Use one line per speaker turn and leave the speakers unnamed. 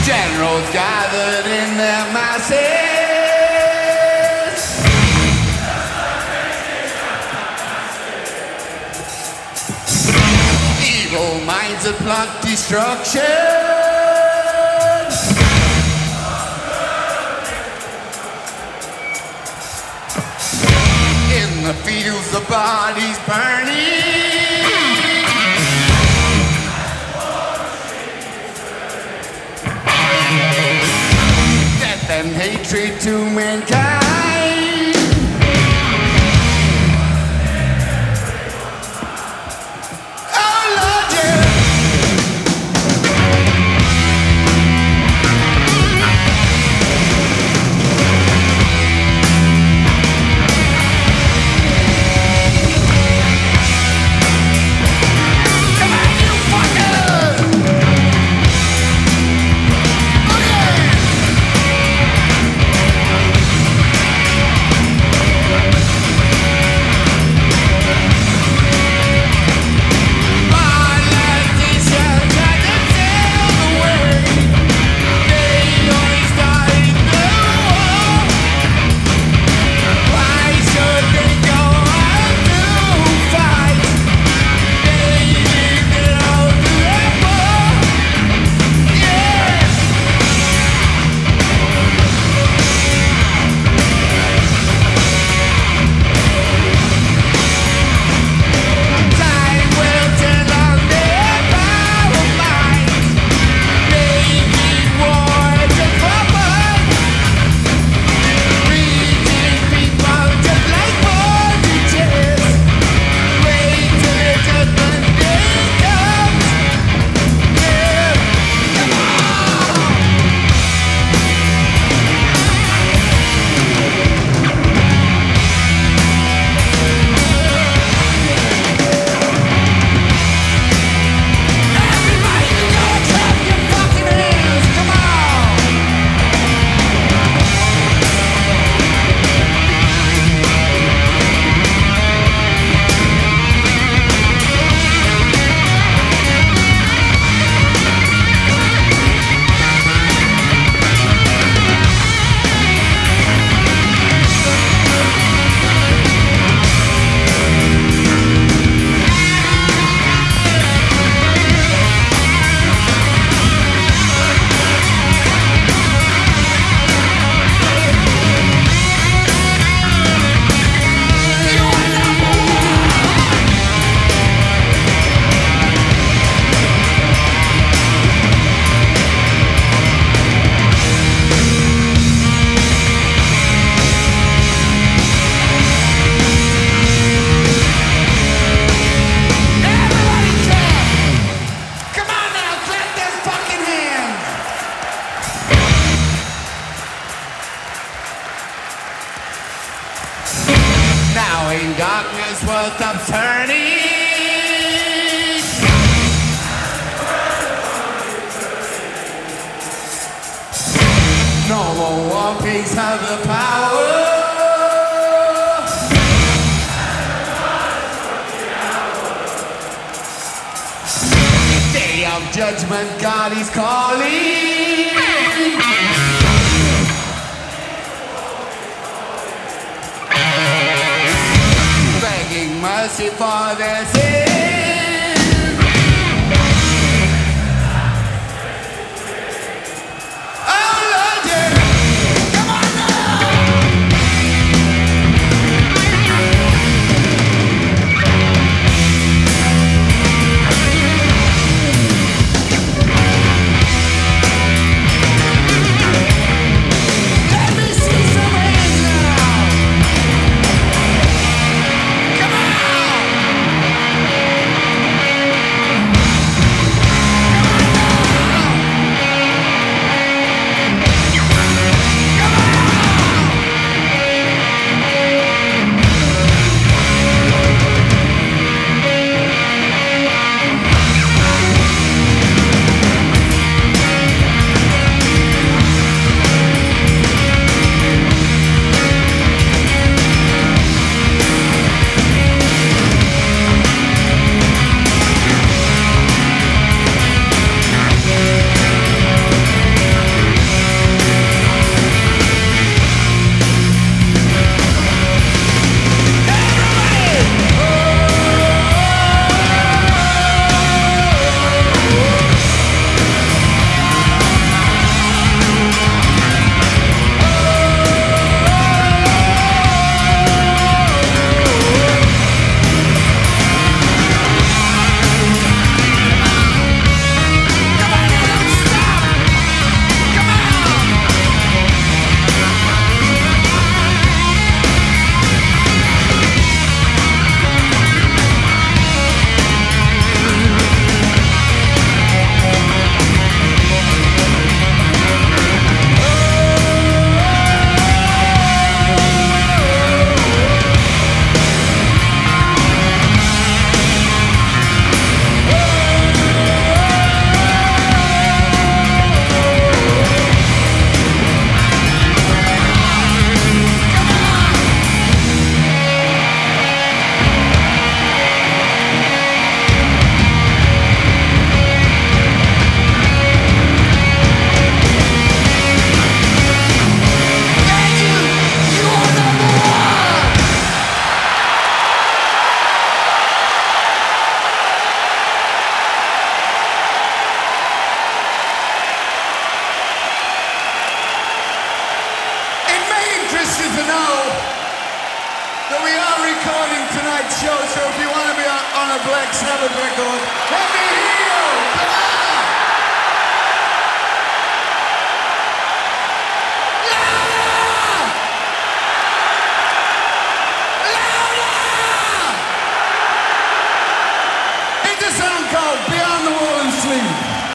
Generals gathered in their masses. Evil minds that plot destruction. In the fields, the bodies burning. Death and hatred to mankind. Oh Lord, yeah. Come on, you fuckers! Now in darkness world stops turning. No more war pigs have the power. Day of judgment, God is calling. Begging mercy for their sins. Oh Lord, yeah. Come on let me see some hands now. Come on. know that we are recording tonight's show, so if you want to be on a Black Sabbath record, let me